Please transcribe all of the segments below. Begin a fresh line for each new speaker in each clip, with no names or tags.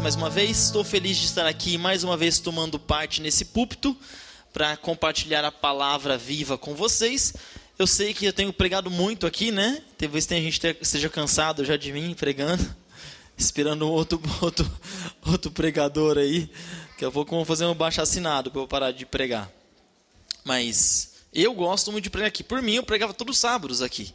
mais uma vez. Estou feliz de estar aqui mais uma vez tomando parte nesse púlpito para compartilhar a palavra viva com vocês. Eu sei que eu tenho pregado muito aqui, né? Talvez tem gente que esteja cansado já de mim pregando, esperando outro pregador aí. Daqui a pouco vamos fazer um abaixo-assinado para eu parar de pregar. Mas eu gosto muito de pregar aqui. Por mim, eu pregava todos os sábados aqui.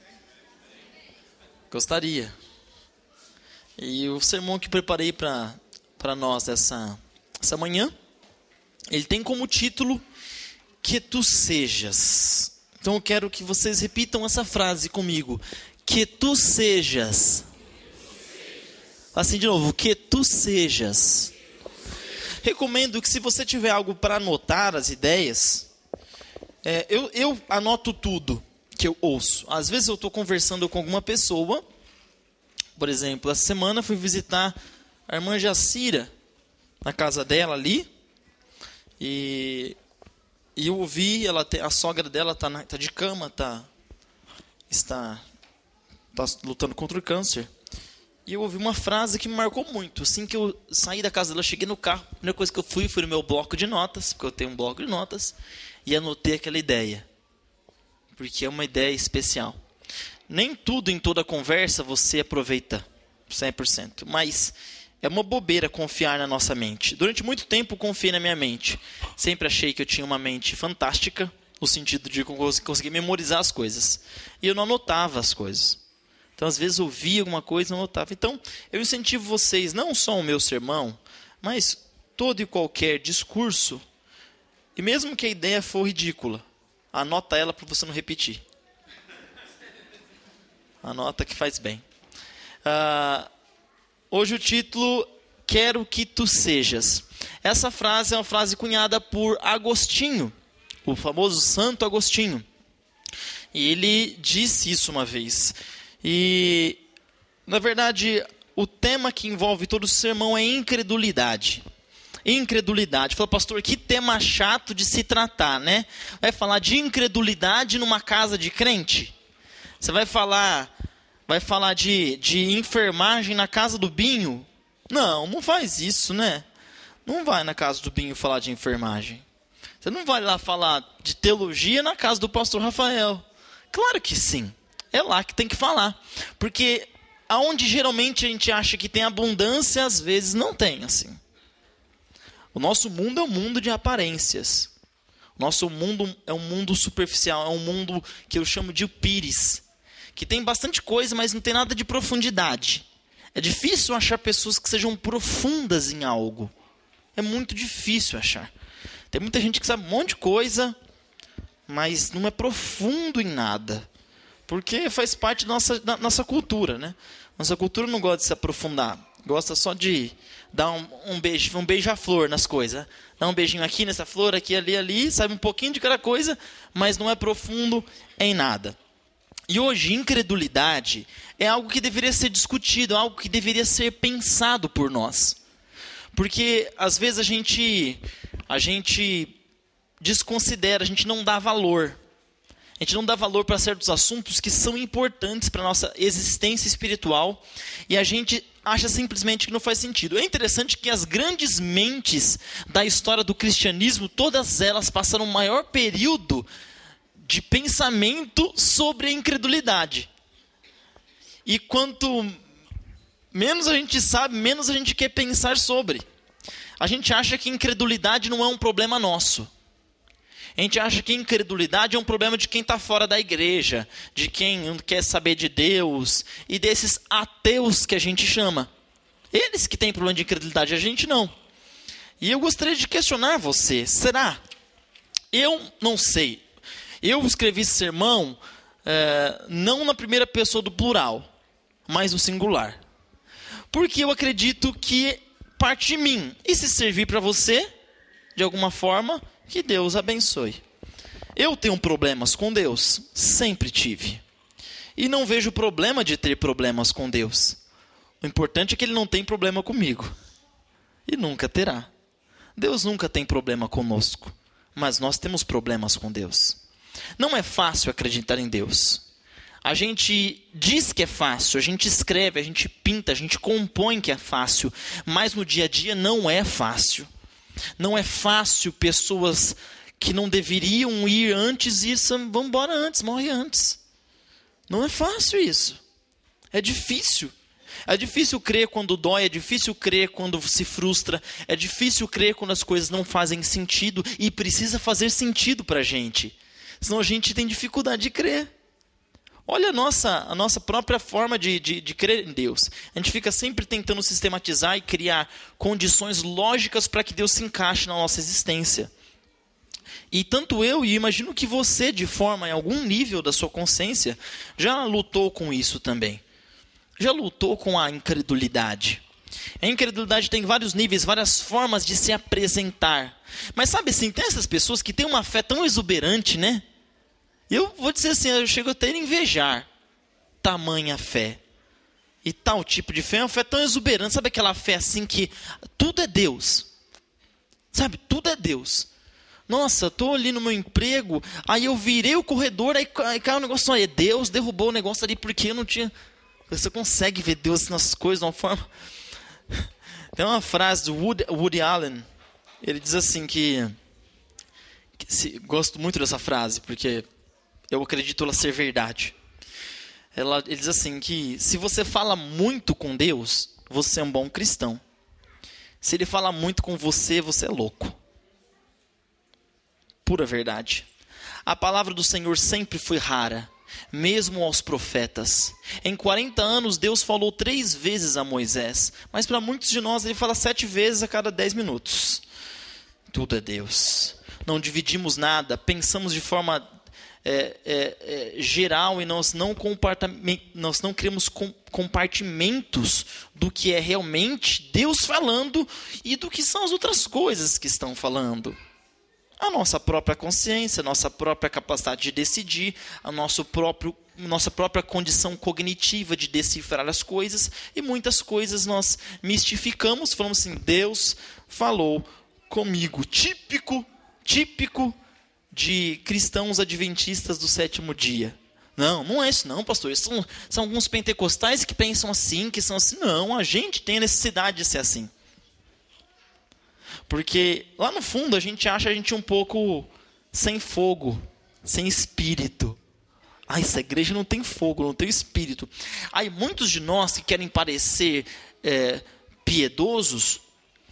Gostaria. E o sermão que preparei para nós essa manhã, ele tem como título Que Tu Sejas. Então eu quero que vocês repitam essa frase comigo. Que Tu Sejas. Assim de novo. Que Tu Sejas. Recomendo que se você tiver algo para anotar as ideias, eu anoto tudo que eu ouço. Às vezes eu estou conversando com alguma pessoa. Por exemplo, essa semana fui visitar a irmã Jacira na casa dela ali. E eu ouvi, a sogra dela tá de cama, está lutando contra o câncer. E eu ouvi uma frase que me marcou muito. Assim que eu saí da casa dela, cheguei no carro, a primeira coisa que eu fui no meu bloco de notas, porque eu tenho um bloco de notas, e anotei aquela ideia. Porque é uma ideia especial. Nem tudo em toda conversa você aproveita 100%, mas é uma bobeira confiar na nossa mente. Durante muito tempo confiei na minha mente. Sempre achei que eu tinha uma mente fantástica, no sentido de conseguir memorizar as coisas. E eu não anotava as coisas. Então, às vezes, eu ouvia alguma coisa e não anotava. Então, eu incentivo vocês, não só o meu sermão, mas todo e qualquer discurso, e mesmo que a ideia for ridícula, anota ela para você não repetir. Anota que faz bem. Hoje o título, Quero que Tu Sejas. Essa frase é uma frase cunhada por Agostinho, o famoso Santo Agostinho. E ele disse isso uma vez. E, na verdade, o tema que envolve todo o sermão é incredulidade. Incredulidade. Falou, pastor, que tema chato de se tratar, né? Vai falar de incredulidade numa casa de crente? Você vai falar de enfermagem na casa do Binho? Não faz isso, né? Não vai na casa do Binho falar de enfermagem. Você não vai lá falar de teologia na casa do pastor Rafael. Claro que sim. É lá que tem que falar. Porque aonde geralmente a gente acha que tem abundância, às vezes não tem, assim. O nosso mundo é um mundo de aparências. O nosso mundo é um mundo superficial, é um mundo que eu chamo de pires, que tem bastante coisa, mas não tem nada de profundidade. É difícil achar pessoas que sejam profundas em algo. É muito difícil achar. Tem muita gente que sabe um monte de coisa, mas não é profundo em nada. Porque faz parte da nossa cultura, né? Nossa cultura não gosta de se aprofundar. Gosta só de dar um beija-flor nas coisas. Dá um beijinho aqui nessa flor, aqui, ali, sabe um pouquinho de cada coisa, mas não é profundo em nada. E hoje, incredulidade é algo que deveria ser discutido, algo que deveria ser pensado por nós. Porque, às vezes, a gente desconsidera, a gente não dá valor. A gente não dá valor para certos assuntos que são importantes para a nossa existência espiritual e a gente acha simplesmente que não faz sentido. É interessante que as grandes mentes da história do cristianismo, todas elas passaram o maior período de pensamento sobre a incredulidade. E quanto menos a gente sabe, menos a gente quer pensar sobre. A gente acha que incredulidade não é um problema nosso. A gente acha que incredulidade é um problema de quem está fora da igreja, de quem não quer saber de Deus, e desses ateus que a gente chama. Eles que têm problema de incredulidade, a gente não. E eu gostaria de questionar você, será? Eu não sei. Eu escrevi esse sermão não na primeira pessoa do plural, mas no singular. Porque eu acredito que parte de mim. E se servir para você, de alguma forma, que Deus abençoe. Eu tenho problemas com Deus, sempre tive. E não vejo problema de ter problemas com Deus. O importante é que Ele não tem problema comigo. E nunca terá. Deus nunca tem problema conosco. Mas nós temos problemas com Deus. Não é fácil acreditar em Deus. A gente diz que é fácil, a gente escreve, a gente pinta, a gente compõe que é fácil, mas no dia a dia não é fácil. Não é fácil pessoas que não deveriam ir antes e vão embora antes, morre antes. Não é fácil isso. É difícil. É difícil crer quando dói, é difícil crer quando se frustra, é difícil crer quando as coisas não fazem sentido e precisa fazer sentido para a gente. Senão a gente tem dificuldade de crer. Olha a nossa própria forma de crer em Deus. A gente fica sempre tentando sistematizar e criar condições lógicas para que Deus se encaixe na nossa existência. E tanto eu e imagino que você, de forma, em algum nível da sua consciência, já lutou com isso também. Já lutou com a incredulidade. A incredulidade tem vários níveis, várias formas de se apresentar. Mas sabe assim, tem essas pessoas que têm uma fé tão exuberante, né? Eu vou dizer assim, eu chego até a invejar tamanha fé. E tal tipo de fé é uma fé tão exuberante. Sabe aquela fé assim que tudo é Deus? Sabe, tudo é Deus. Nossa, eu estou ali no meu emprego, aí eu virei o corredor, aí caiu um negócio, aí Deus derrubou o negócio ali porque eu não tinha... Você consegue ver Deus nas coisas de uma forma... Tem uma frase do Woody Allen, ele diz assim gosto muito dessa frase, porque eu acredito ela ser verdade. Ele diz assim que se você fala muito com Deus, você é um bom cristão. Se ele fala muito com você, você é louco. Pura verdade. A palavra do Senhor sempre foi rara, mesmo aos profetas. Em 40 anos, Deus falou 3 vezes a Moisés, mas para muitos de nós, ele fala 7 vezes a cada 10 minutos. Tudo é Deus. Não dividimos nada, pensamos de forma geral e nós não criamos compartimentos do que é realmente Deus falando e do que são as outras coisas que estão falando. A nossa própria consciência, a nossa própria capacidade de decidir, nossa própria condição cognitiva de decifrar as coisas, e muitas coisas nós mistificamos, falamos assim, Deus falou comigo. Típico de cristãos adventistas do 7º dia. Não é isso não, pastor. São alguns pentecostais que pensam assim, que são assim. Não, a gente tem a necessidade de ser assim. Porque lá no fundo a gente acha a gente um pouco sem fogo, sem espírito. Essa igreja não tem fogo, não tem espírito. Aí muitos de nós que querem parecer piedosos,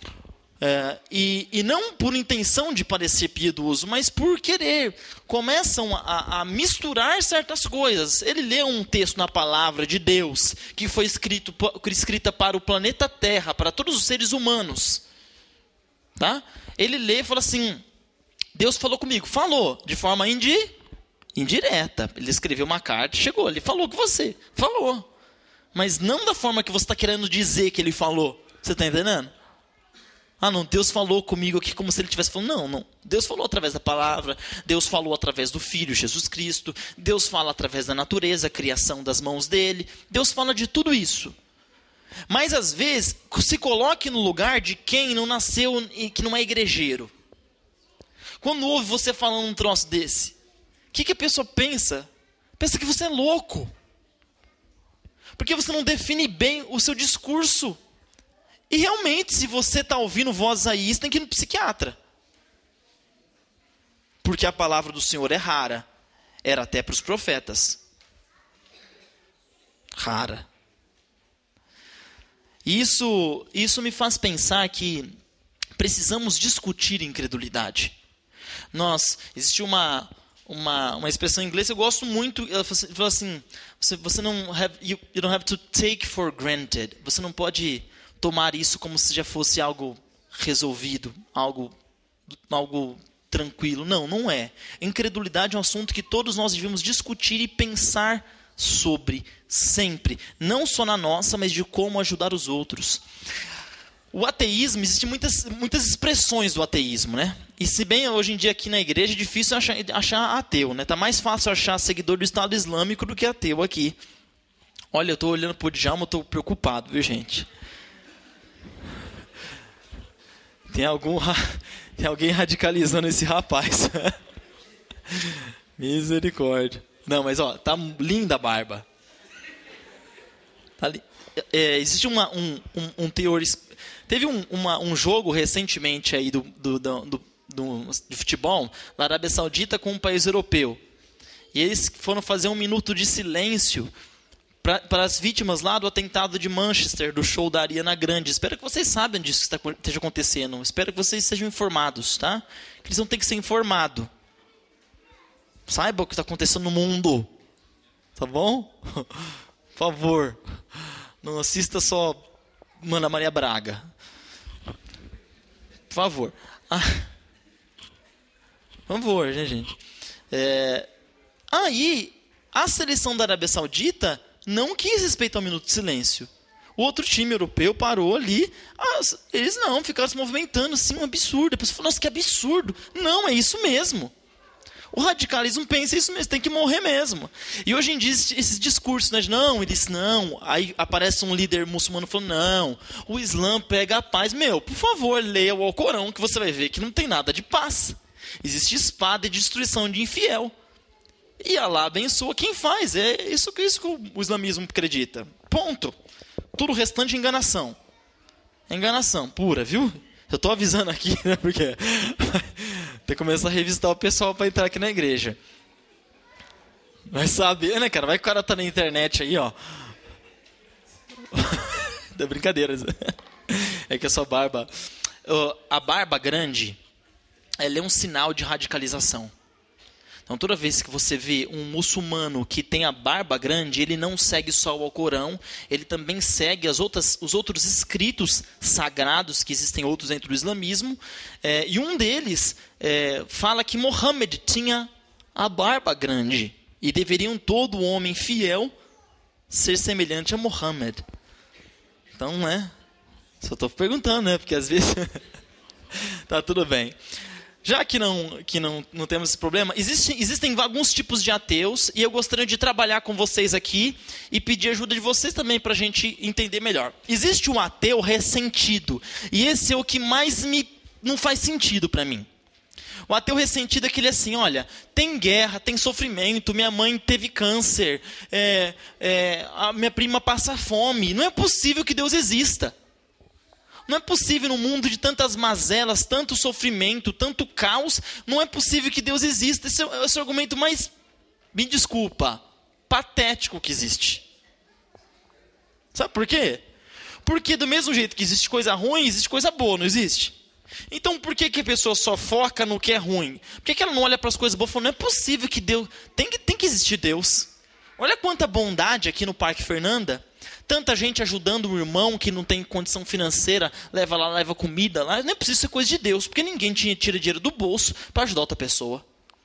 e não por intenção de parecer piedoso, mas por querer, começam a misturar certas coisas. Ele lê um texto na palavra de Deus, que foi escrita para o planeta Terra, para todos os seres humanos. Tá? Ele lê e fala assim, Deus falou comigo. Falou, de forma indireta. Ele escreveu uma carta, chegou, ele falou com você. Falou. Mas não da forma que você está querendo dizer que ele falou. Você está entendendo? Não, Deus falou comigo aqui como se ele estivesse falando. Não. Deus falou através da palavra. Deus falou através do Filho, Jesus Cristo. Deus fala através da natureza, a criação das mãos dele. Deus fala de tudo isso. Mas às vezes, se coloque no lugar de quem não nasceu e que não é igrejeiro. Quando ouve você falando um troço desse, o que a pessoa pensa? Pensa que você é louco. Porque você não define bem o seu discurso. E realmente, se você está ouvindo vozes aí, você tem que ir no psiquiatra. Porque a palavra do Senhor é rara. Era até para os profetas. Rara. Isso me faz pensar que precisamos discutir incredulidade. Existe uma expressão em inglês que eu gosto muito, ela fala assim, you don't have to take for granted. Você não pode tomar isso como se já fosse algo resolvido, algo tranquilo. Não é. Incredulidade é um assunto que todos nós devemos discutir e pensar sobre, sempre, não só na nossa, mas de como ajudar os outros. O ateísmo, existem muitas expressões do ateísmo, né? E se bem hoje em dia aqui na igreja é difícil achar ateu, né? Tá mais fácil achar seguidor do Estado Islâmico do que ateu aqui. Olha, eu estou olhando para o Djalma, eu estou preocupado, viu, gente? Tem alguém radicalizando esse rapaz. Misericórdia. Não, mas ó, tá linda a barba. Tá existe um teor... Teve um jogo recentemente aí de futebol na Arábia Saudita com um país europeu. E eles foram fazer 1 minuto de silêncio para as vítimas lá do atentado de Manchester, do show da Ariana Grande. Espero que vocês saibam disso que esteja acontecendo. Espero que vocês sejam informados, tá? Eles vão ter que ser informados. Saiba o que está acontecendo no mundo. Tá bom? Por favor. Não assista só Ana Maria Braga. Por favor. Por favor, né, gente? Aí, a seleção da Arábia Saudita não quis respeitar o minuto de silêncio. O outro time europeu parou ali. Eles não, ficaram se movimentando. Assim, um absurdo. A pessoa falou, nossa, que absurdo. Não, é isso mesmo. O radicalismo pensa isso mesmo, tem que morrer mesmo. E hoje em dia, esses discursos, né, de não, eles não. Aí aparece um líder muçulmano falando, não, o Islã pega a paz. Meu, por favor, leia o Alcorão que você vai ver que não tem nada de paz. Existe espada e destruição de infiel. E Allah abençoa quem faz. É isso que o islamismo acredita. Ponto. Tudo o restante é enganação. É enganação pura, viu? Eu estou avisando aqui, né, porque tem que começar a revistar o pessoal para entrar aqui na igreja. Vai saber, né, cara? Vai que o cara tá na internet aí, ó. É brincadeira. É que a sua barba... A barba grande, ela é um sinal de radicalização. Então, toda vez que você vê um muçulmano que tem a barba grande, ele não segue só o Alcorão, ele também segue os outros escritos sagrados, que existem outros dentro do islamismo, e um deles fala que Mohammed tinha a barba grande, e deveriam todo homem fiel ser semelhante a Mohammed. Então, né? Só estou perguntando, né? Porque às vezes... Tá tudo bem. Já que não temos esse problema, existem alguns tipos de ateus, e eu gostaria de trabalhar com vocês aqui e pedir ajuda de vocês também para a gente entender melhor. Existe um ateu ressentido, e esse é o que mais não faz sentido para mim. O ateu ressentido é aquele assim, olha, tem guerra, tem sofrimento, minha mãe teve câncer, a minha prima passa fome, não é possível que Deus exista. Não é possível no mundo de tantas mazelas, tanto sofrimento, tanto caos, não é possível que Deus exista. Esse é o argumento mais, me desculpa, patético que existe. Sabe por quê? Porque do mesmo jeito que existe coisa ruim, existe coisa boa, não existe? Então por que a pessoa só foca no que é ruim? Por que ela não olha para as coisas boas e fala, não é possível que Deus... Tem que existir Deus. Olha quanta bondade aqui no Parque Fernanda. Tanta gente ajudando um irmão que não tem condição financeira, leva lá, leva comida lá. Não é preciso ser coisa de Deus, porque ninguém tira dinheiro do bolso para ajudar outra pessoa.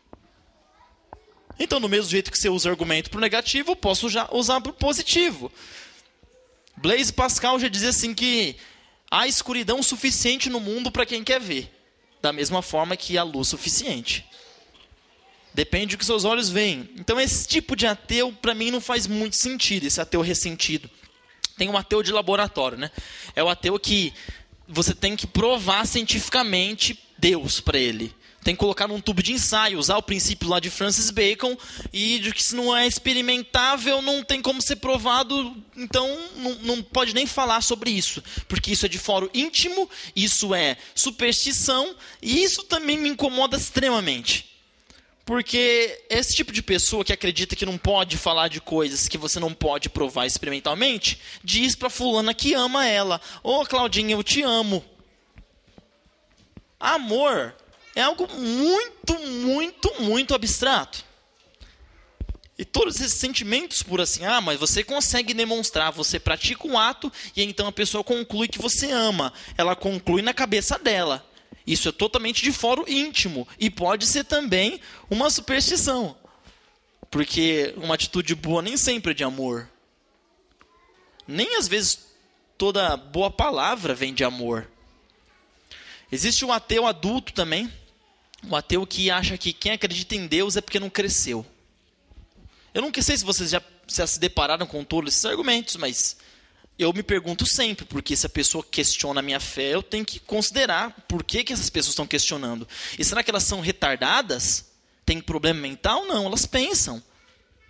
Então, do mesmo jeito que você usa argumento para o negativo, eu posso usar para o positivo. Blaise Pascal já dizia assim que há escuridão suficiente no mundo para quem quer ver. Da mesma forma que há luz suficiente. Depende do que seus olhos veem. Então, esse tipo de ateu, para mim, não faz muito sentido, esse ateu ressentido. Tem um ateu de laboratório, né? É o ateu que você tem que provar cientificamente Deus para ele. Tem que colocar num tubo de ensaio, usar o princípio lá de Francis Bacon, e de que se não é experimentável, não tem como ser provado, então não pode nem falar sobre isso. Porque isso é de fórum íntimo, isso é superstição, e isso também me incomoda extremamente. Porque esse tipo de pessoa que acredita que não pode falar de coisas que você não pode provar experimentalmente, diz para fulana que ama ela, ô Claudinha, eu te amo. Amor é algo muito, muito, muito abstrato. E todos esses sentimentos por assim, mas você consegue demonstrar, você pratica um ato e então a pessoa conclui que você ama. Ela conclui na cabeça dela. Isso é totalmente de fórum íntimo e pode ser também uma superstição. Porque uma atitude boa nem sempre é de amor. Nem às vezes toda boa palavra vem de amor. Existe um ateu adulto também. Um ateu que acha que quem acredita em Deus é porque não cresceu. Eu não sei se vocês já se depararam com todos esses argumentos, mas eu me pergunto sempre, porque se a pessoa questiona a minha fé, eu tenho que considerar por que essas pessoas estão questionando. E será que elas são retardadas? Tem problema mental? Não, elas pensam.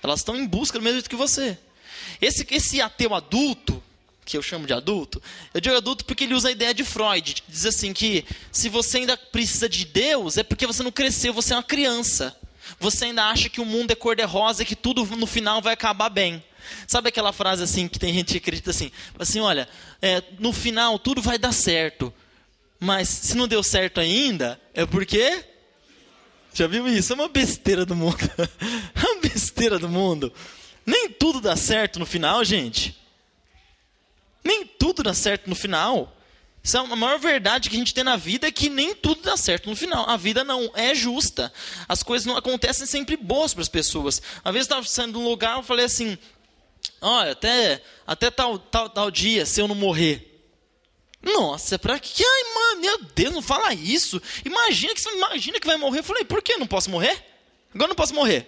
Elas estão em busca do mesmo jeito que você. Esse ateu adulto, que eu chamo de adulto, eu digo adulto porque ele usa a ideia de Freud, que diz assim que se você ainda precisa de Deus, é porque você não cresceu, você é uma criança. Você ainda acha que o mundo é cor-de-rosa e que tudo no final vai acabar bem. Sabe aquela frase assim que tem gente que acredita assim, olha, no final tudo vai dar certo, mas se não deu certo ainda, é porque... Já viu isso? É uma besteira do mundo. É uma besteira do mundo. Nem tudo dá certo no final, gente. Nem tudo dá certo no final. Isso é a maior verdade que a gente tem na vida, é que nem tudo dá certo no final. A vida não é justa. As coisas não acontecem sempre boas para as pessoas. Uma vez eu estava saindo de um lugar, eu falei assim, olha, até tal dia, se eu não morrer. Nossa, pra que? Ai, mano, meu Deus, não fala isso. Imagina que vai morrer. Eu falei, por que eu não posso morrer? Agora eu não posso morrer.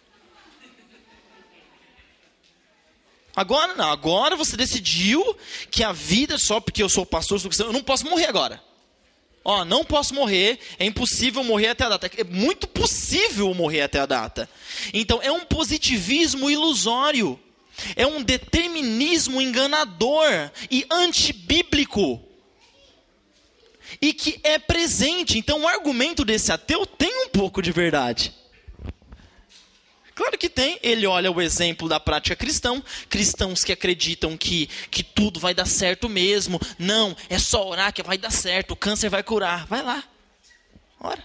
Agora não, agora você decidiu que a vida, só porque eu sou pastor, eu não posso morrer agora. Ó, não posso morrer, é impossível morrer até a data. É muito possível morrer até a data. Então é um positivismo ilusório. É um determinismo enganador e antibíblico. E que é presente. Então o argumento desse ateu tem um pouco de verdade. Claro que tem. Ele olha o exemplo da prática cristã. Cristãos que acreditam que tudo vai dar certo mesmo. Não, é só orar que vai dar certo. O câncer vai curar. Vai lá. Ora.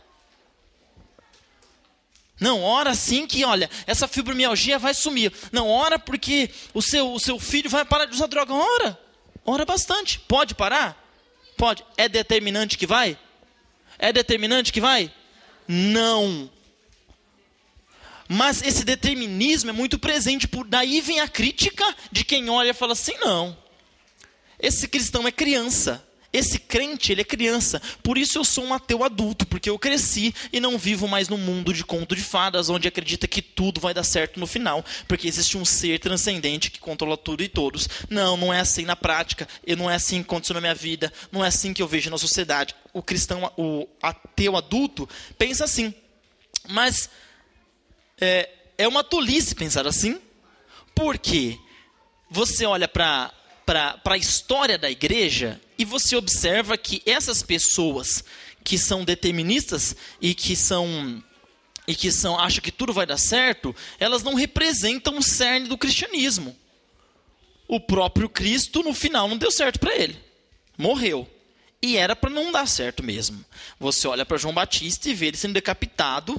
Não, ora sim que, olha, essa fibromialgia vai sumir. Não, ora porque o seu filho vai parar de usar droga. Ora bastante. Pode parar? Pode. É determinante que vai? É determinante que vai? Não. Mas esse determinismo é muito presente. Daí vem a crítica de quem olha e fala assim, não. Esse cristão é criança. Esse crente, ele é criança. Por isso eu sou um ateu adulto, porque eu cresci e não vivo mais no mundo de conto de fadas, onde acredita que tudo vai dar certo no final, porque existe um ser transcendente que controla tudo e todos. Não é assim na prática, não é assim que aconteceu na minha vida, não é assim que eu vejo na sociedade. O cristão, o ateu adulto, pensa assim. Mas é uma tolice pensar assim, porque você olha para a história da igreja e você observa que essas pessoas que são deterministas e que acham que tudo vai dar certo, elas não representam o cerne do cristianismo. O próprio Cristo, no final, não deu certo para ele. Morreu. E era para não dar certo mesmo. Você olha para João Batista e vê ele sendo decapitado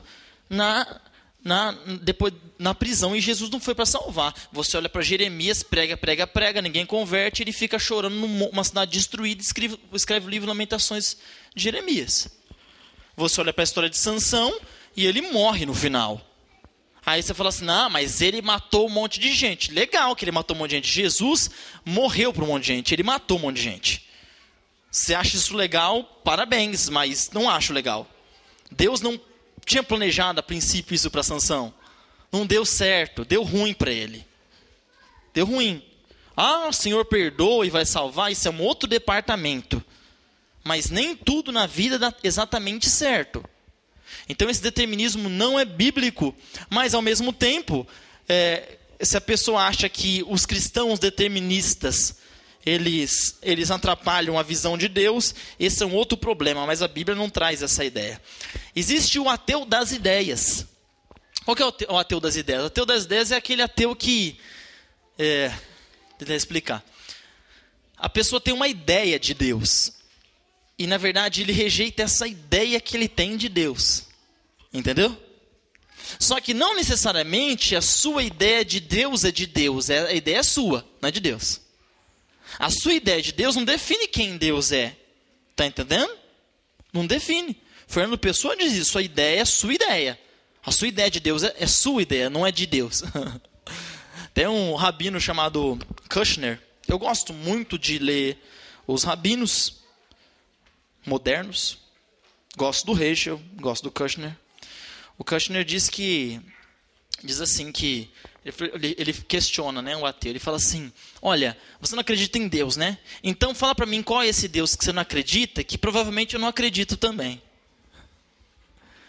depois na prisão, e Jesus não foi para salvar. Você olha para Jeremias, prega, ninguém converte, ele fica chorando numa cidade destruída e escreve o livro Lamentações de Jeremias. Você olha para a história de Sansão e ele morre no final. Aí você fala assim, não, mas ele matou um monte de gente. Legal que ele matou um monte de gente. Jesus morreu para um monte de gente, ele matou um monte de gente. Você acha isso legal? Parabéns, mas não acho legal. Deus não tinha planejado a princípio isso para Sansão. Não deu certo, deu ruim para ele. Deu ruim. O Senhor perdoa e vai salvar, isso é um outro departamento. Mas nem tudo na vida dá exatamente certo. Então esse determinismo não é bíblico, mas ao mesmo tempo, se a pessoa acha que os cristãos deterministas, eles atrapalham a visão de Deus, esse é um outro problema, mas a Bíblia não traz essa ideia. Existe o ateu das ideias. Qual que é o ateu das ideias? O ateu das ideias é aquele ateu que... tentar explicar. A pessoa tem uma ideia de Deus. E, na verdade, ele rejeita essa ideia que ele tem de Deus. Entendeu? Só que não necessariamente a sua ideia de Deus é de Deus. A ideia é sua, não é de Deus. A sua ideia de Deus não define quem Deus é. Está entendendo? Não define. Fernando Pessoa diz isso. Sua ideia é sua ideia. A sua ideia de Deus é sua ideia, não é de Deus. Tem um rabino chamado Kushner. Eu gosto muito de ler os rabinos modernos. Gosto do Heschel, gosto do Kushner. O Kushner diz assim que ele questiona, né, o ateu. Ele fala assim, olha, você não acredita em Deus, né? Então fala para mim qual é esse Deus que você não acredita, que provavelmente eu não acredito também.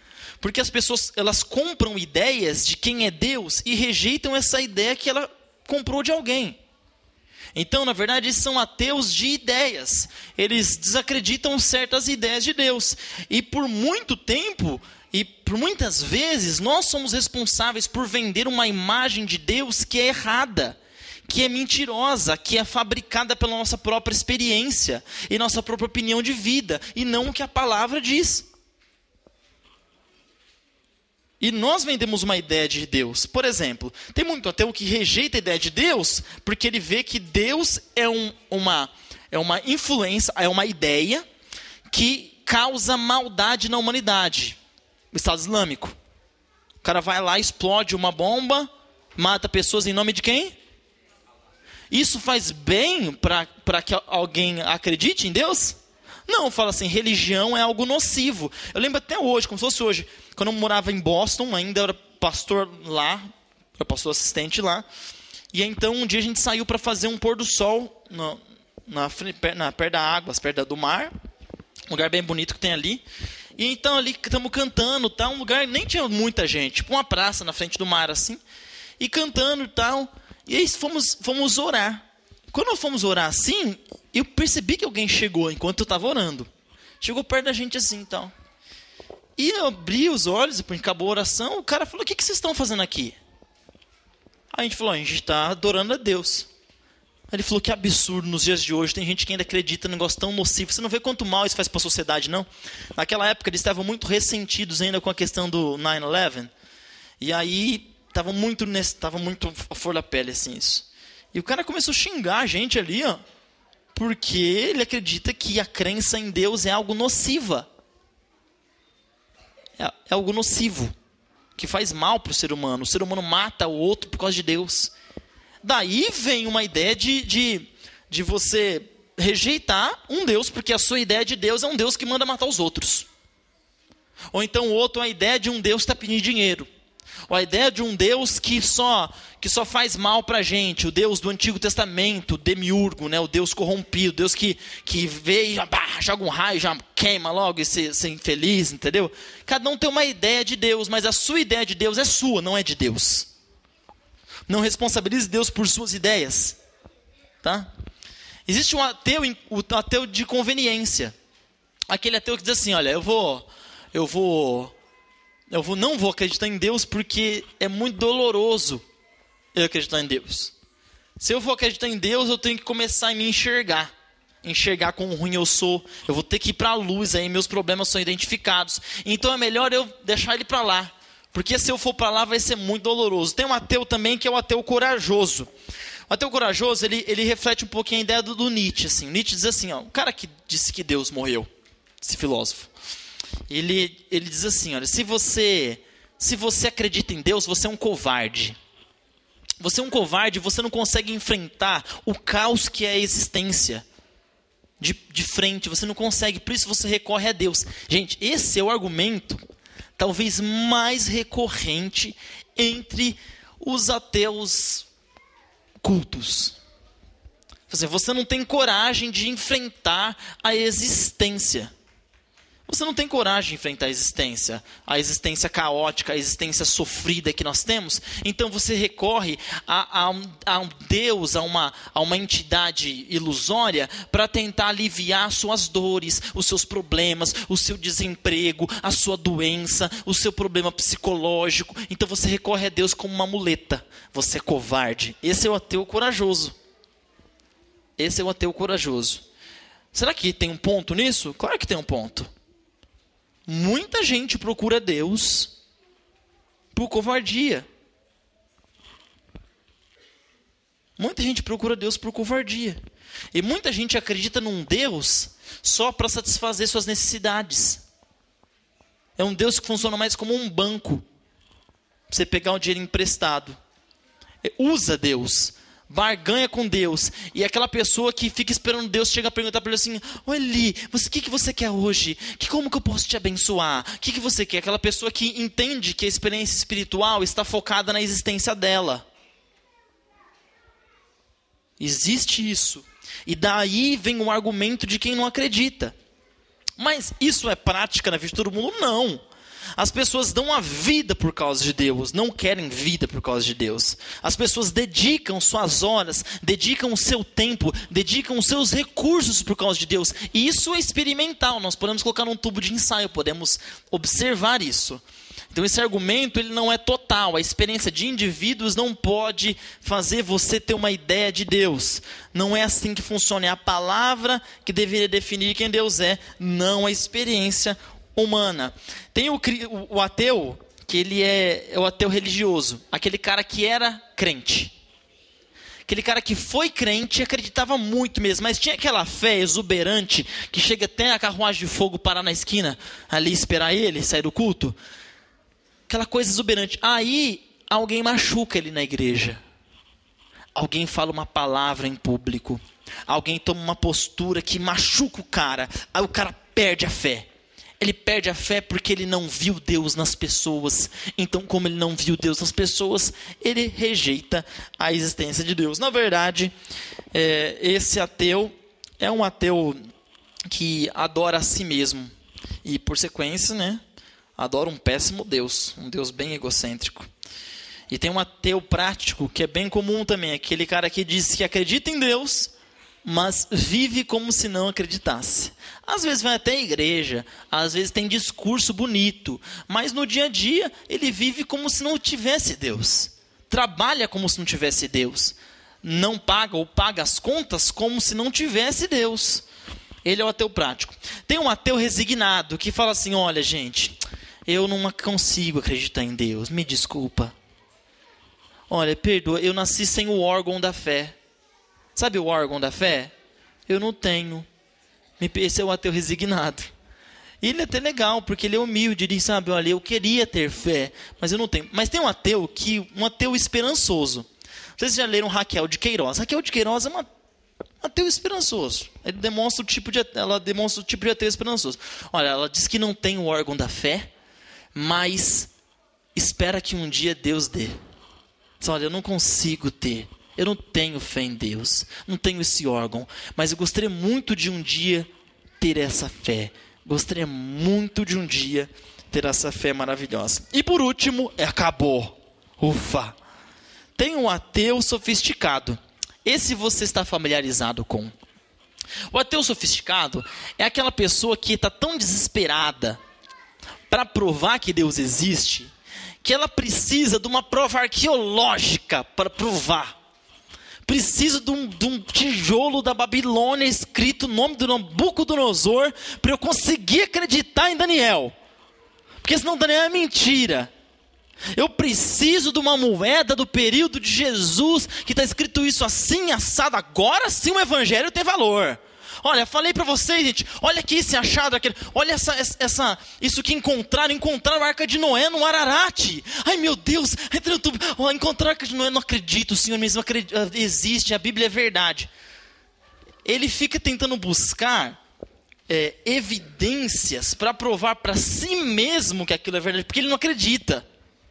Porque as pessoas, elas compram ideias de quem é Deus e rejeitam essa ideia que ela comprou de alguém. Então, na verdade, eles são ateus de ideias. Eles desacreditam certas ideias de Deus. E por muito tempo, e por muitas vezes, nós somos responsáveis por vender uma imagem de Deus que é errada, que é mentirosa, que é fabricada pela nossa própria experiência e nossa própria opinião de vida, e não o que a palavra diz. E nós vendemos uma ideia de Deus. Por exemplo, tem muito ateu que rejeita a ideia de Deus porque ele vê que Deus é uma influência, é uma ideia que causa maldade na humanidade. O Estado Islâmico. O cara vai lá, explode uma bomba, mata pessoas em nome de quem? Isso faz bem para que alguém acredite em Deus? Não, fala assim, religião é algo nocivo. Eu lembro até hoje, como se fosse hoje, quando eu morava em Boston, ainda era pastor lá, era pastor assistente lá. E então um dia a gente saiu para fazer um pôr do sol perto da água, perto do mar. Um lugar bem bonito que tem ali. E então ali estamos cantando, tá? Um lugar nem tinha muita gente, tipo uma praça na frente do mar assim. E cantando e tal. E aí fomos orar. Quando fomos orar assim, eu percebi que alguém chegou enquanto eu estava orando. Chegou perto da gente assim e tal. E eu abri os olhos, depois acabou a oração, o cara falou, o que vocês estão fazendo aqui? Aí a gente falou, a gente está adorando a Deus. Aí ele falou, que absurdo, nos dias de hoje tem gente que ainda acredita num negócio tão nocivo. Você não vê quanto mal isso faz para a sociedade, não? Naquela época eles estavam muito ressentidos ainda com a questão do 9/11. E aí estava muito a flor da pele assim isso. E o cara começou a xingar a gente ali, ó, porque ele acredita que a crença em Deus é algo nociva. É algo nocivo, que faz mal para o ser humano. O ser humano mata o outro por causa de Deus. Daí vem uma ideia de você rejeitar um Deus, porque a sua ideia de Deus é um Deus que manda matar os outros. Ou então o outro, a ideia de um Deus que está pedindo dinheiro. Ou a ideia de um Deus que só faz mal para a gente. O Deus do Antigo Testamento, o demiurgo, né? O Deus corrompido. O Deus que vê e joga um raio, já queima logo e ser infeliz, entendeu? Cada um tem uma ideia de Deus, mas a sua ideia de Deus é sua, não é de Deus. Não responsabilize Deus por suas ideias. Tá? Existe o ateu de conveniência. Aquele ateu que diz assim, olha, não vou acreditar em Deus porque é muito doloroso eu acreditar em Deus. Se eu for acreditar em Deus, eu tenho que começar a me enxergar quão ruim eu sou. Eu vou ter que ir para a luz, aí meus problemas são identificados. Então é melhor eu deixar ele para lá, porque se eu for para lá vai ser muito doloroso. Tem um ateu também que é o ateu corajoso. O ateu corajoso, ele reflete um pouquinho a ideia do Nietzsche. Assim. Nietzsche diz assim, ó, o cara que disse que Deus morreu, esse filósofo. Ele diz assim, olha, se você acredita em Deus, você é um covarde. Você é um covarde, você não consegue enfrentar o caos que é a existência de frente, você não consegue, por isso você recorre a Deus. Gente, esse é o argumento talvez mais recorrente entre os ateus cultos. Você não tem coragem de enfrentar a existência. Você não tem coragem de enfrentar a existência caótica, a existência sofrida que nós temos. Então você recorre a um Deus, a uma entidade ilusória para tentar aliviar suas dores, os seus problemas, o seu desemprego, a sua doença, o seu problema psicológico. Então você recorre a Deus como uma muleta. Você é covarde. Esse é o ateu corajoso. Esse é o ateu corajoso. Será que tem um ponto nisso? Claro que tem um ponto. Muita gente procura Deus por covardia. Muita gente procura Deus por covardia. E muita gente acredita num Deus só para satisfazer suas necessidades. É um Deus que funciona mais como um banco. Pra você pegar um dinheiro emprestado. Usa Deus. Barganha com Deus. E aquela pessoa que fica esperando Deus chega a perguntar para ele assim, oi Eli, o que você quer hoje? Como que eu posso te abençoar? O que você quer? Aquela pessoa que entende que a experiência espiritual está focada na existência dela. Existe isso. E daí vem o argumento de quem não acredita. Mas isso é prática na vida de todo mundo? Não. As pessoas dão a vida por causa de Deus, não querem vida por causa de Deus. As pessoas dedicam suas horas, dedicam o seu tempo, dedicam os seus recursos por causa de Deus. E isso é experimental, nós podemos colocar num tubo de ensaio, podemos observar isso. Então esse argumento ele não é total. A experiência de indivíduos não pode fazer você ter uma ideia de Deus. Não é assim que funciona. É a palavra que deveria definir quem Deus é, não a experiência humana. Tem o ateu, que ele é o ateu religioso. Aquele cara que era crente. Aquele cara que foi crente e acreditava muito mesmo. Mas tinha aquela fé exuberante que chega até a carruagem de fogo parar na esquina. Ali esperar ele, sair do culto. Aquela coisa exuberante. Aí alguém machuca ele na igreja. Alguém fala uma palavra em público. Alguém toma uma postura que machuca o cara. Aí o cara perde a fé. Ele perde a fé porque ele não viu Deus nas pessoas. Então, como ele não viu Deus nas pessoas, ele rejeita a existência de Deus. Na verdade, esse ateu é um ateu que adora a si mesmo. E, por sequência, né, adora um péssimo Deus. Um Deus bem egocêntrico. E tem um ateu prático, que é bem comum também. Aquele cara que diz que acredita em Deus, mas vive como se não acreditasse. Às vezes vai até a igreja, às vezes tem discurso bonito, mas no dia a dia ele vive como se não tivesse Deus. Trabalha como se não tivesse Deus. Não paga ou paga as contas como se não tivesse Deus. Ele é o ateu prático. Tem um ateu resignado que fala assim, olha gente, eu não consigo acreditar em Deus, me desculpa. Olha, perdoa, eu nasci sem o órgão da fé. Sabe o órgão da fé? Eu não tenho. Esse é o ateu resignado. E ele é até legal, porque ele é humilde. Ele diz, sabe, olha, eu queria ter fé, mas eu não tenho. Mas tem um ateu esperançoso. Vocês já leram Raquel de Queiroz. Raquel de Queiroz é um ateu esperançoso. Ela demonstra o tipo de ateu esperançoso. Olha, ela diz que não tem o órgão da fé, mas espera que um dia Deus dê. Diz, olha, eu não consigo ter. Eu não tenho fé em Deus, não tenho esse órgão, mas eu gostaria muito de um dia ter essa fé. Gostaria muito de um dia ter essa fé maravilhosa. E por último, acabou. Ufa! Tem um ateu sofisticado. Esse você está familiarizado com. O ateu sofisticado é aquela pessoa que está tão desesperada para provar que Deus existe, que ela precisa de uma prova arqueológica para provar. Preciso de um tijolo da Babilônia escrito o nome do Nabucodonosor para eu conseguir acreditar em Daniel. Porque senão Daniel é mentira. Eu preciso de uma moeda do período de Jesus que está escrito isso assim, assado. Agora sim o evangelho tem valor. Olha, falei para vocês, gente, olha aqui esse achado, olha isso que encontraram a Arca de Noé no Ararat. Ai meu Deus, encontraram a Arca de Noé, não acredito, o Senhor mesmo existe, a Bíblia é verdade. Ele fica tentando buscar evidências para provar para si mesmo que aquilo é verdade, porque ele não acredita.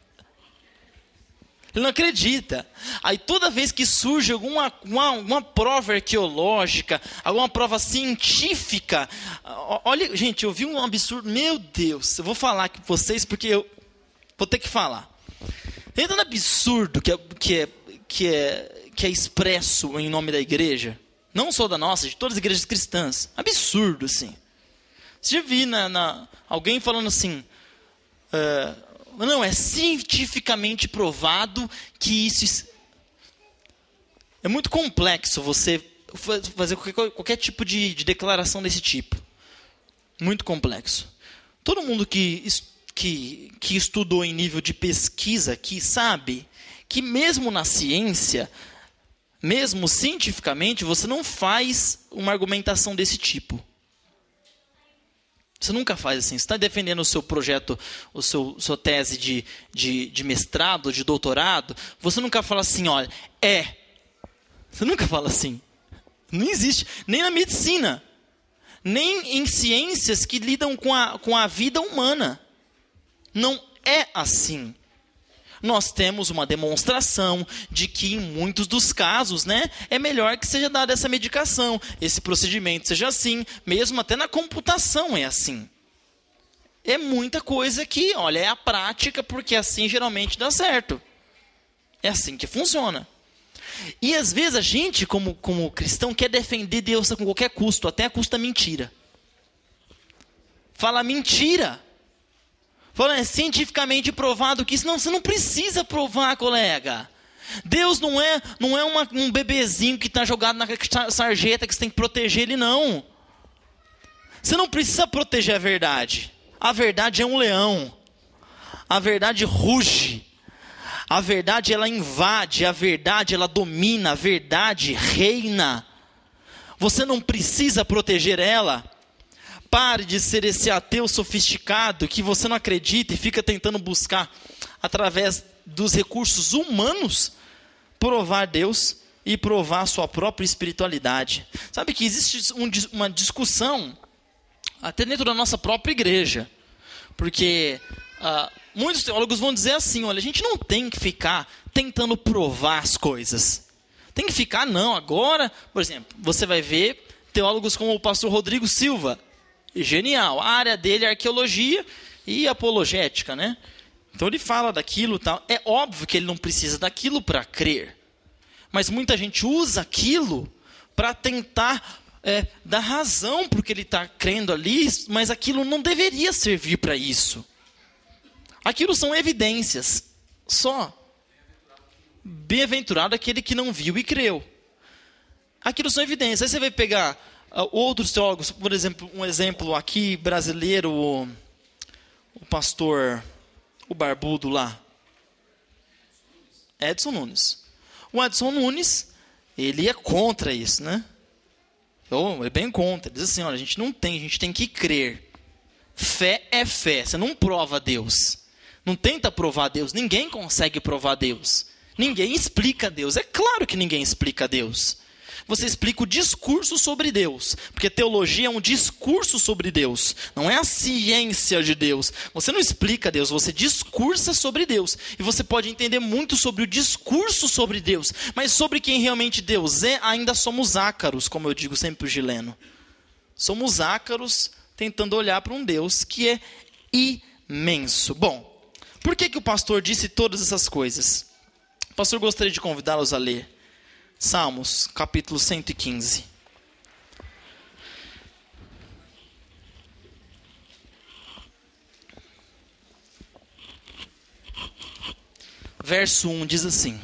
Ele não acredita. Aí toda vez que surge alguma prova arqueológica, alguma prova científica, olha, gente, eu vi um absurdo, meu Deus, eu vou falar aqui para vocês porque eu vou ter que falar. Tem tanto absurdo que é expresso em nome da igreja, não só da nossa, de todas as igrejas cristãs. Absurdo, assim. Você já viu alguém falando assim... Não, é cientificamente provado que isso... É muito complexo você fazer qualquer tipo de declaração desse tipo. Muito complexo. Todo mundo que estudou em nível de pesquisa aqui sabe que mesmo na ciência, mesmo cientificamente, você não faz uma argumentação desse tipo. Você nunca faz assim. Você está defendendo o seu projeto, sua tese de mestrado, de doutorado. Você nunca fala assim, olha, Você nunca fala assim. Não existe. Nem na medicina. Nem em ciências que lidam com a vida humana. Não é assim. Nós temos uma demonstração de que em muitos dos casos, né, é melhor que seja dada essa medicação, esse procedimento seja assim, mesmo até na computação é assim. É muita coisa que, olha, é a prática, porque assim geralmente dá certo. É assim que funciona. E às vezes a gente, como cristão, quer defender Deus com qualquer custo, até a custo da mentira. Fala mentira. Fala, é cientificamente provado que isso. Não, você não precisa provar, colega. Deus não é um bebezinho que está jogado na sarjeta que você tem que proteger ele, não. Você não precisa proteger a verdade. A verdade é um leão. A verdade ruge. A verdade, ela invade. A verdade, ela domina. A verdade reina. Você não precisa proteger ela. Pare de ser esse ateu sofisticado que você não acredita e fica tentando buscar, através dos recursos humanos, provar Deus e provar a sua própria espiritualidade. Sabe que existe uma discussão até dentro da nossa própria igreja. Porque muitos teólogos vão dizer assim, olha, a gente não tem que ficar tentando provar as coisas. Tem que ficar, não, agora, por exemplo, você vai ver teólogos como o pastor Rodrigo Silva. Genial, a área dele é arqueologia e apologética, né? Então ele fala daquilo e tal. É óbvio que ele não precisa daquilo para crer. Mas muita gente usa aquilo para tentar dar razão para o que ele está crendo ali, mas aquilo não deveria servir para isso. Aquilo são evidências, só. Bem-aventurado aquele que não viu e creu. Aquilo são evidências. Aí você vai pegar outros teólogos, por exemplo, um exemplo aqui brasileiro, o pastor, o barbudo lá, Edson Nunes. O Edson Nunes, ele é contra isso, né? É bem contra. Ele diz assim, olha, a gente tem que crer. Fé é fé, você não prova Deus. Não tenta provar Deus, ninguém consegue provar Deus. Ninguém explica Deus, é claro que ninguém explica Deus. Você explica o discurso sobre Deus, porque teologia é um discurso sobre Deus, não é a ciência de Deus. Você não explica Deus, você discursa sobre Deus. E você pode entender muito sobre o discurso sobre Deus, mas sobre quem realmente Deus é, ainda somos ácaros, como eu digo sempre para o Gileno. Somos ácaros tentando olhar para um Deus que é imenso. Bom, por que o pastor disse todas essas coisas? O pastor gostaria de convidá-los a ler Salmos, capítulo 115. Verso 1 diz assim: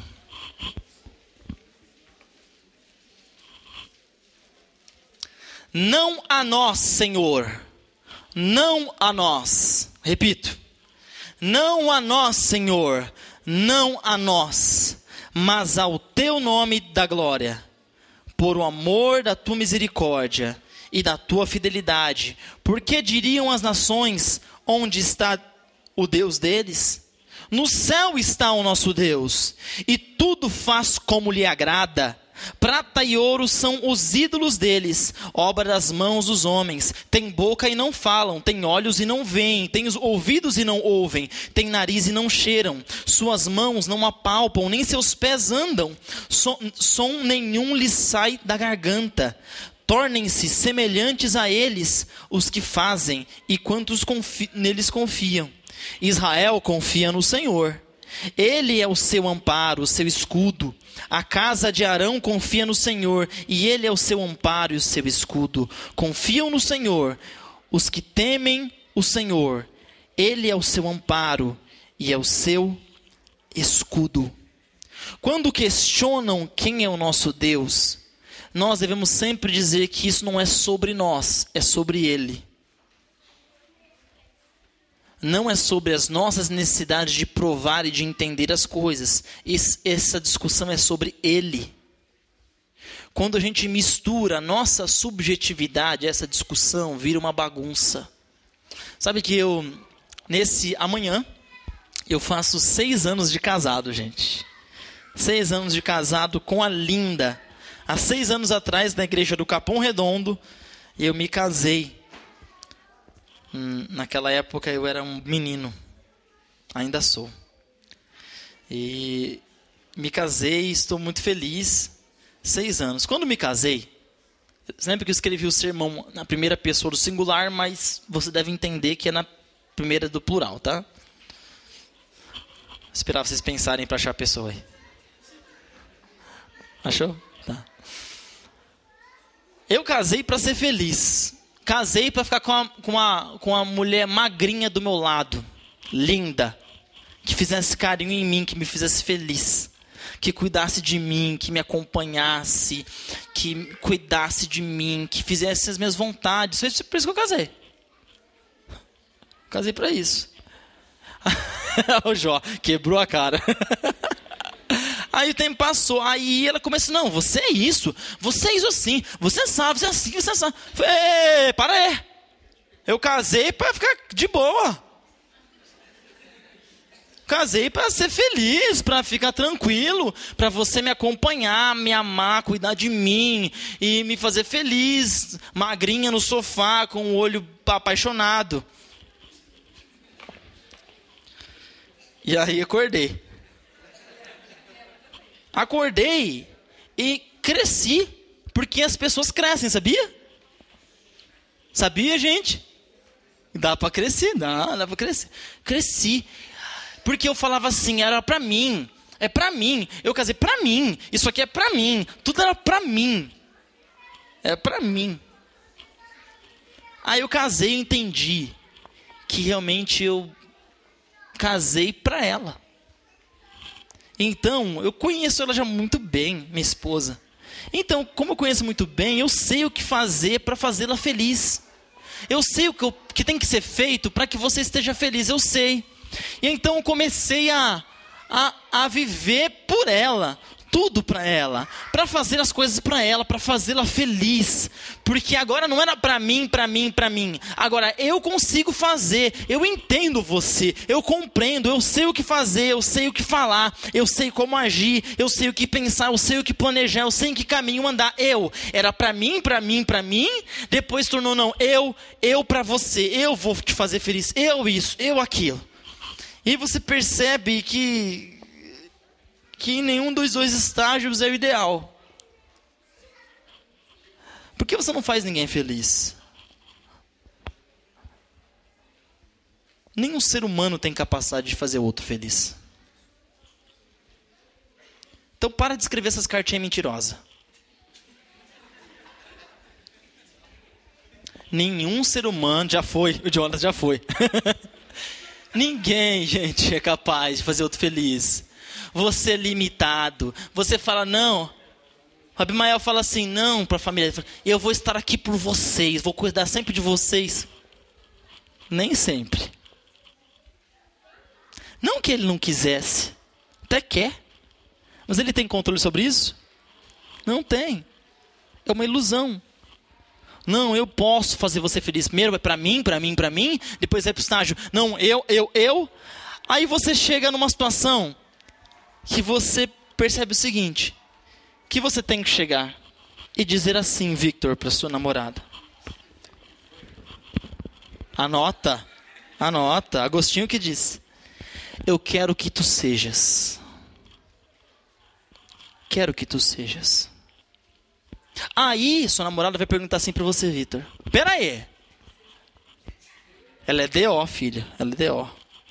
Não a nós, Senhor, não a nós. Repito. Não a nós, Senhor, não a nós, mas ao teu nome da glória, por o amor da tua misericórdia e da tua fidelidade. Porque diriam as nações, onde está o Deus deles? No céu está o nosso Deus, e tudo faz como lhe agrada. Prata e ouro são os ídolos deles, obra das mãos dos homens. Tem boca e não falam, tem olhos e não veem, tem ouvidos e não ouvem, tem nariz e não cheiram. Suas mãos não apalpam, nem seus pés andam. Som nenhum lhes sai da garganta. Tornem-se semelhantes a eles os que fazem e quantos neles confiam. Israel confia no Senhor. Ele é o seu amparo, o seu escudo. A casa de Arão confia no Senhor, e Ele é o seu amparo e o seu escudo. Confiam no Senhor os que temem o Senhor. Ele é o seu amparo e é o seu escudo. Quando questionam quem é o nosso Deus, nós devemos sempre dizer que isso não é sobre nós, é sobre Ele. Não é sobre as nossas necessidades de provar e de entender as coisas. Essa discussão é sobre Ele. Quando a gente mistura a nossa subjetividade, essa discussão vira uma bagunça. Sabe que amanhã, eu faço 6 anos de casado, gente. 6 anos de casado com a Linda. Há 6 anos atrás, na igreja do Capão Redondo, eu me casei. Naquela época eu era um menino, ainda sou. E me casei e estou muito feliz. 6 anos. Quando me casei, sempre que eu escrevi o sermão na primeira pessoa do singular, mas você deve entender que é na primeira do plural, tá? Esperava vocês pensarem para achar a pessoa aí. Achou? Tá. Eu casei para ser feliz. Casei para ficar com uma mulher magrinha do meu lado. Linda. Que fizesse carinho em mim, que me fizesse feliz. Que cuidasse de mim, que me acompanhasse, que cuidasse de mim, que fizesse as minhas vontades. Foi por isso que eu casei. Casei para isso. O Jó quebrou a cara. Aí o tempo passou, aí ela começou, não, você é isso assim, você sabe, você é assim, você sabe. Falei, para aí. Eu casei para ficar de boa. Casei para ser feliz, para ficar tranquilo, para você me acompanhar, me amar, cuidar de mim e me fazer feliz, magrinha no sofá, com o olho apaixonado. E aí acordei. Acordei e cresci, porque as pessoas crescem, sabia? Sabia, gente? Dá para crescer, dá para crescer. Cresci. Porque eu falava assim, era pra mim, é pra mim, eu casei pra mim, isso aqui é pra mim, tudo era pra mim, é pra mim. Aí eu casei e entendi que realmente eu casei pra ela. Então, eu conheço ela já muito bem, minha esposa. Então, como eu conheço muito bem, eu sei o que fazer para fazê-la feliz. Eu sei o que tem que ser feito para que você esteja feliz, eu sei. E então eu comecei a viver por ela, tudo para ela, para fazer as coisas para ela, para fazê-la feliz. Porque agora não era para mim. Agora eu consigo fazer, eu entendo você, eu compreendo, eu sei o que fazer, eu sei o que falar, eu sei como agir, eu sei o que pensar, eu sei o que planejar, eu sei em que caminho andar. Era para mim, depois tornou não, eu para você, eu vou te fazer feliz, eu isso, eu aquilo. E você percebe que nenhum dos dois estágios é o ideal. Por que você não faz ninguém feliz? Nenhum ser humano tem capacidade de fazer outro feliz. Então para de escrever essas cartinhas mentirosas. Nenhum ser humano, já foi, o Jonas já foi. Ninguém, gente, é capaz de fazer outro feliz. Você é limitado. Você fala, não. O Abimael fala assim, não, para a família. Eu vou estar aqui por vocês, vou cuidar sempre de vocês. Nem sempre. Não que ele não quisesse. Até quer. Mas ele tem controle sobre isso? Não tem. É uma ilusão. Não, eu posso fazer você feliz. Primeiro é para mim. Depois é para o estágio. Não, eu. Aí você chega numa situação que você percebe o seguinte. Que você tem que chegar e dizer assim, Victor, para sua namorada. Anota. Agostinho que disse. Eu quero que tu sejas. Quero que tu sejas. Aí, sua namorada vai perguntar assim pra você, Victor. Pera aí. Ela é D.O., filha. Ela é D.O.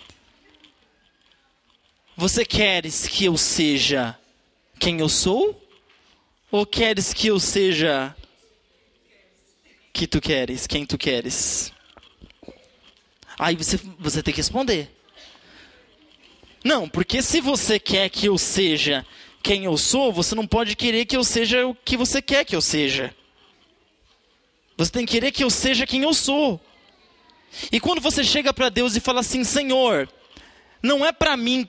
Você queres que eu seja quem eu sou? Ou queres que eu seja que tu queres, quem tu queres? Aí você tem que responder. Não, porque se você quer que eu seja quem eu sou, você não pode querer que eu seja o que você quer que eu seja. Você tem que querer que eu seja quem eu sou. E quando você chega para Deus e fala assim, Senhor, não é para mim.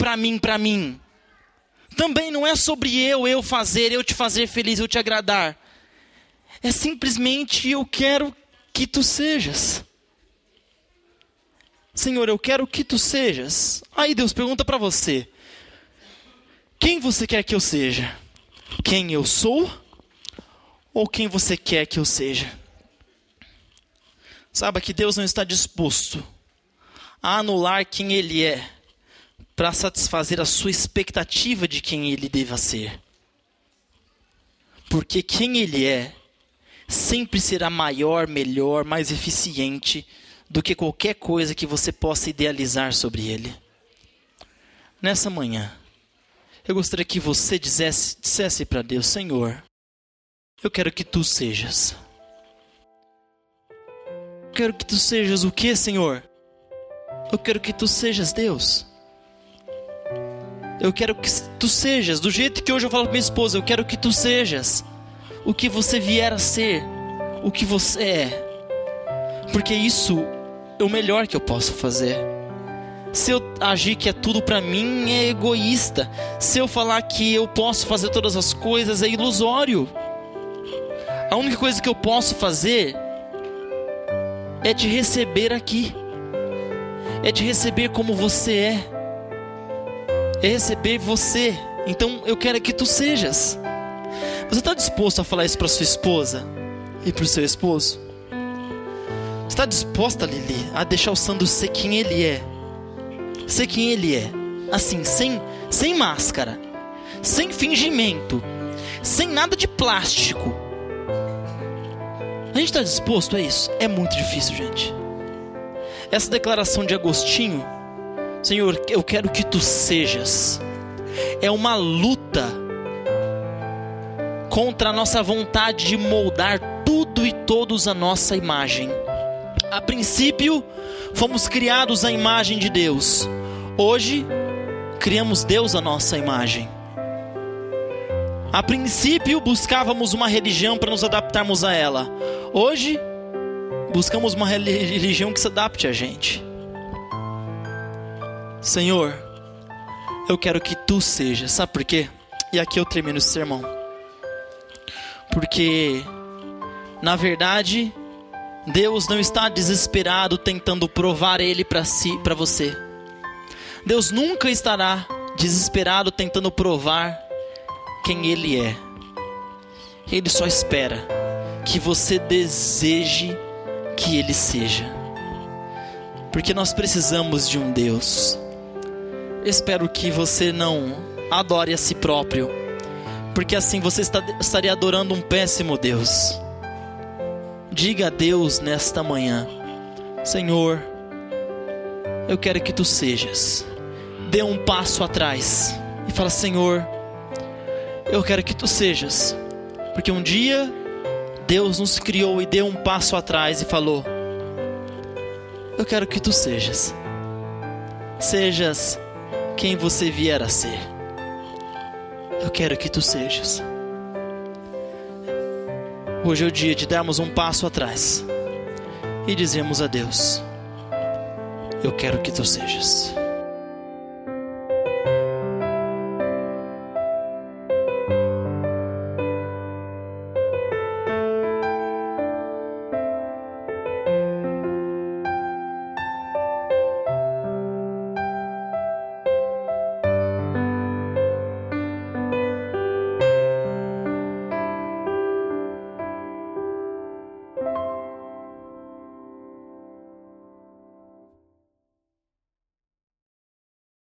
Também não é sobre eu fazer, eu te fazer feliz, eu te agradar. É simplesmente eu quero que tu sejas. Senhor, eu quero que tu sejas. Aí Deus pergunta para você. Quem você quer que eu seja? Quem eu sou? Ou quem você quer que eu seja? Saiba que Deus não está disposto a anular quem Ele é para satisfazer a sua expectativa de quem Ele deva ser. Porque quem Ele é sempre será maior, melhor, mais eficiente do que qualquer coisa que você possa idealizar sobre Ele. Nessa manhã, eu gostaria que você dissesse para Deus: Senhor, eu quero que Tu sejas. Eu quero que Tu sejas o que, Senhor? Eu quero que Tu sejas Deus. Eu quero que Tu sejas, do jeito que hoje eu falo com minha esposa, eu quero que Tu sejas o que você vier a ser, o que você é. Porque isso é o melhor que eu posso fazer. Se eu agir que é tudo pra mim, é egoísta. Se eu falar que eu posso fazer todas as coisas, é ilusório. A única coisa que eu posso fazer é te receber aqui. É te receber como você é. É receber você. Então eu quero que tu sejas. Você está disposto a falar isso para sua esposa e para o seu esposo? Você está disposta, Lili, a deixar o Sandro ser quem ele é? Ser quem ele é. Assim, sem máscara, sem fingimento, sem nada de plástico. A gente está disposto a isso? É muito difícil, gente. Essa declaração de Agostinho, Senhor, eu quero que Tu sejas, é uma luta contra a nossa vontade de moldar tudo e todos a nossa imagem. A princípio, fomos criados à imagem de Deus. Hoje, criamos Deus à nossa imagem. A princípio, buscávamos uma religião para nos adaptarmos a ela. Hoje, buscamos uma religião que se adapte a gente. Senhor, eu quero que Tu sejas. Sabe por quê? E aqui eu termino esse sermão. Porque, na verdade, Deus não está desesperado tentando provar Ele para você. Deus nunca estará desesperado tentando provar quem Ele é. Ele só espera que você deseje que Ele seja. Porque nós precisamos de um Deus. Espero que você não adore a si próprio, porque assim você estaria adorando um péssimo Deus. Diga a Deus nesta manhã: Senhor, eu quero que Tu sejas. Dê um passo atrás e fala: Senhor, eu quero que Tu sejas. Porque um dia Deus nos criou e deu um passo atrás e falou: eu quero que Tu sejas. Sejas quem você vier a ser. Eu quero que Tu sejas. Hoje é o dia de darmos um passo atrás e dizermos a Deus: eu quero que Tu sejas.